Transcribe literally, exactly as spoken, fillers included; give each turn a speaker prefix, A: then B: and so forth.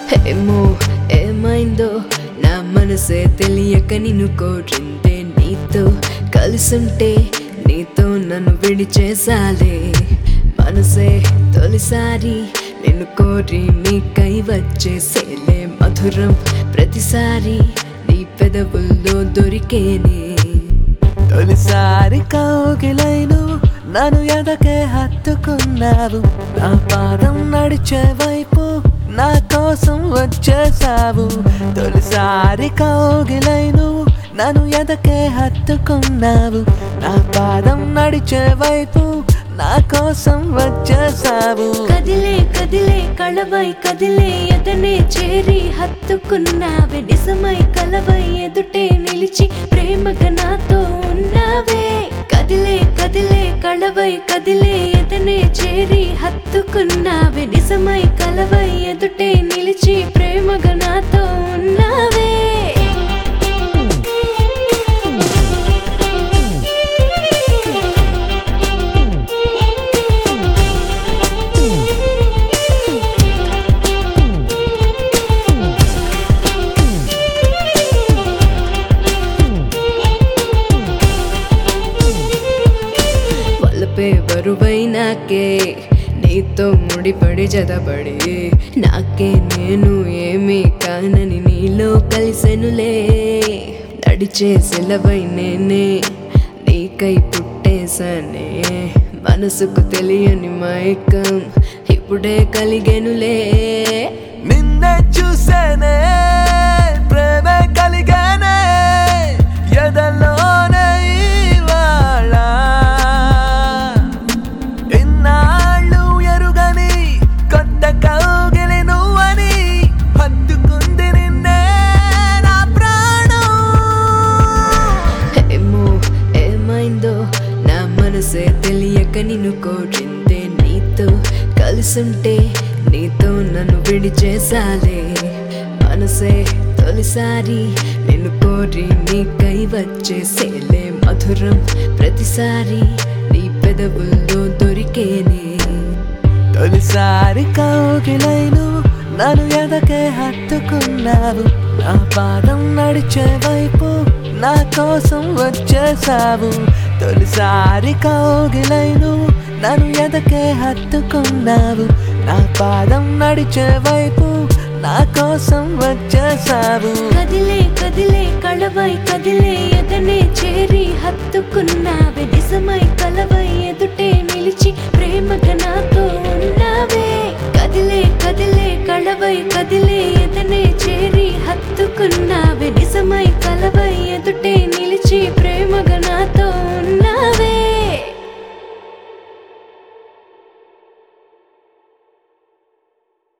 A: ఏమో ఏమైందో నా మనసే తెలియక నిన్ను కోరిందే నీతో కలిసుంటే నీతో నన్ను విడిచేసాలే మనసే తొలిసారి నిన్ను కోరి నీకై వచ్చేసేలే మధురం ప్రతిసారి నీ పెదవుల్లో దొరికేనే
B: తొలిసారి కౌగిలైను నన్ను ఎదకే హత్తుకున్నావు నా పాదం నడిచే వైపు నా కోసం వచ్చేసావు తొలిసారి కౌగిలైను నన్ను ఎదకే హత్తుకున్నావు నా పాదం నడిచే వైపు నా కోసం వచ్చేసావు
A: కదిలే కదిలే కళవై కదిలే ఎదనే చేరి హత్తుకున్నావే నిజమై కలవై ఎదుటే నిలిచి ప్రేమగా నాతో ఉన్నావే కదిలే కదిలే కళవై కదిలే ఎదనే చేరి హత్తుకున్నావే నిజమై కలవై ఎదుటే నిలిచి ప్రేమగా నాతో ఉన్నావే వలపే బరువై నాకే నీతో ముడిపడి జతపడి నాకే నేను ఏమీ కానని నీలో కలిసెనులే నడిచే సెలవై నేనే నీకై పుట్టేశానే మనసుకు తెలియని మైకం ఇప్పుడే కలిగెనులే
B: నిన్నే చూసేనే ప్రేమే కలిగానే ఎదలోనే ఇవాళ ఇన్నాళ్ళు ఎరుగని కొత్త కౌగిలి నువ్వని హత్తుకుంది నిన్నే నా ప్రాణం
A: ఏమో ఏమైందో నా మనసే తెలియక నిన్ను కోరిందే నీతో కలిసుంటే నీతో నన్ను విడిచేసాలే మనసే తొలిసారి నిన్ను కోరి నీకై వచ్చేసేలే మధురం ప్రతిసారి నీ పెదవుల్లో దొరికేనే
B: తొలిసారి కౌగిలైను నన్ను ఎదకే హత్తుకున్నావు నా పాదం నడిచే వైపు నా కోసం వచ్చేసావు తొలిసారి కౌగిలైను నన్ను ఎదకే హత్తుకున్నావు నా పాదం నడిచే వైపు నా కోసం వచ్చేసావు
A: కదిలే కదిలే కళవై కదిలే ఎదనే చేరి హత్తుకున్నావే నిజమై కలవై ఎదుటే నిలిచి ప్రేమగా నాతో ఉన్నావే కదిలే కదిలే కళవై కదిలే ఎదనే చేరి హత్తుకున్నావే